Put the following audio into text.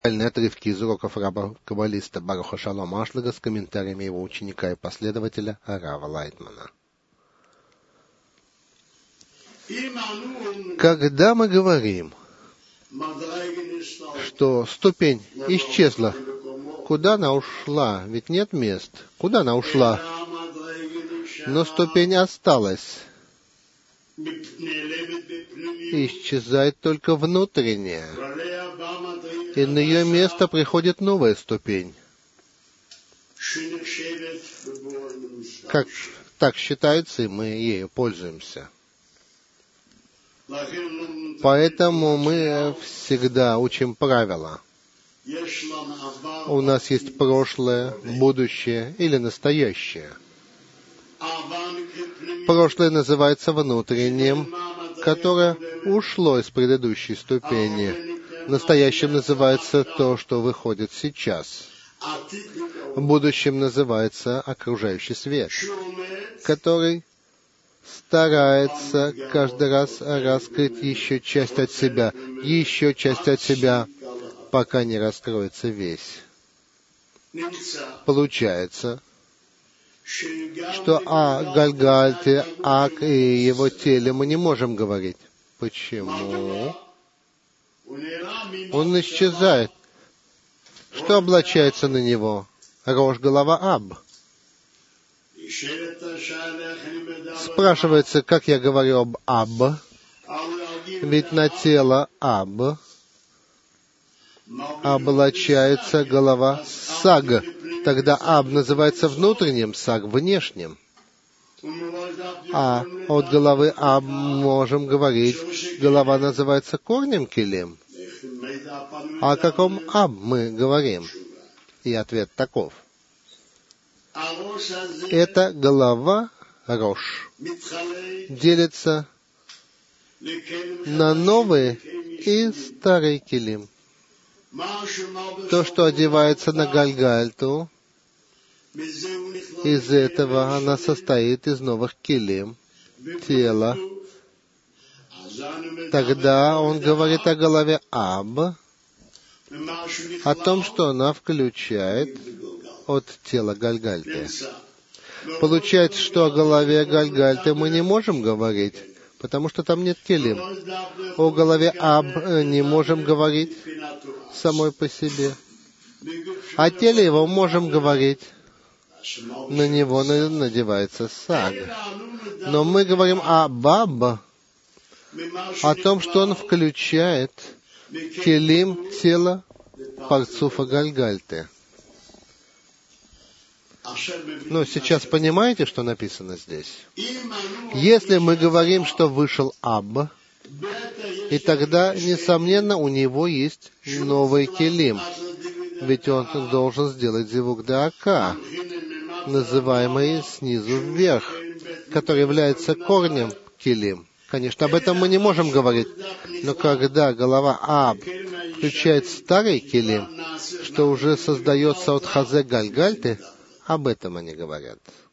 Отрывки из уроков раба-каббалиста Баруха Шалома Ашлага с комментариями его ученика и последователя Рава Лайтмана. Когда мы говорим, что ступень исчезла, куда она ушла? Ведь нет мест. Куда она ушла? Но ступень осталась. Исчезает только внутренняя. И на ее место приходит новая ступень. Как так считается, и мы ею пользуемся. Поэтому мы всегда учим правила. У нас есть прошлое, будущее или настоящее. Прошлое называется внутренним, которое ушло из предыдущей ступени. Настоящим называется то, что выходит сейчас. Будущим называется окружающий свет, который старается каждый раз раскрыть еще часть от себя, пока не раскроется весь. Получается, что о Гальгальте, Ак и его теле мы не можем говорить. Почему? Он исчезает. Что облачается на него? Рош, голова, Аб. Спрашивается, как я говорю об Аб? Ведь на тело Аб облачается голова Саг. Тогда Аб называется внутренним, Саг внешним. А от головы Аб можем говорить, голова называется корнем Келим. А о каком Аб мы говорим? И ответ таков. Эта голова, Рош, делится на новые и старые Келим. То, что одевается на Гальгальту, из этого она состоит из новых Келим, тела. Тогда он говорит о голове Аб, о том, что она включает от тела Гальгальты. Получается, что о голове Гальгальты мы не можем говорить, потому что там нет Келим. О голове Аб не можем говорить самой по себе. О теле его можем говорить. На него надевается Саг. Но мы говорим об Аб, о том, что он включает Келим тела Парцуфа Гальгальты. Но сейчас понимаете, что написано здесь? Если мы говорим, что вышел Аб, и тогда, несомненно, у него есть новый Келим. Ведь он должен сделать зивук дака, называемый снизу вверх, который является корнем Келим. Конечно, об этом мы не можем говорить. Но когда голова Аб включает старый Келим, что уже создается от Хазе Гальгальты, об этом они говорят.